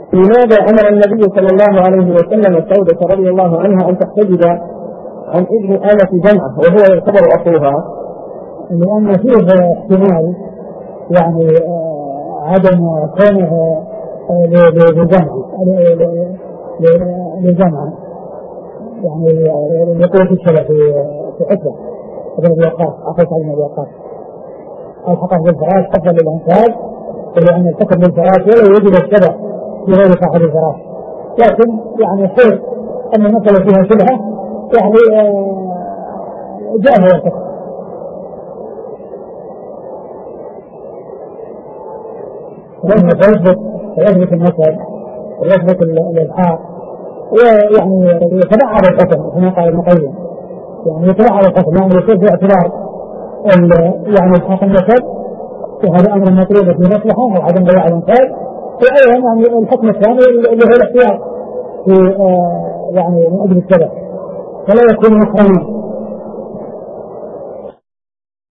لماذا أمر النبي صلى الله عليه وسلم سودة رضي الله عنها أن تحتجب عن ابن آلة جمعة وهو يعتبر أخوها؟ لأن فيه احتمال يعني عدم كونه لجمع يعني لقوة الشبه في حكمة ابن الوقاص عقيت على الوقاص أو حقق بالفراش حفظ للأنفاج لأن الحكم بالفراش ولا يوجد الشبه في غير صاحب الفراش، لكن يعني خير أن المسألة فيها شبهة يعني جاء هو الحكم. ويثبت النسب ويثبت الإلحاق ويعني يتبعض الحكم كما قال ابن القيم، يعني يتبعض الحكم يعني يصير باعتبار يعني الحق النسب وهذا أمر مطلوب في مصلحة أو عدم ضياع الإنسان، وأيضا يعني الحكم الثاني اللي هو الاحتياط في يعني من أجل السبب فلا يكون مقرنا.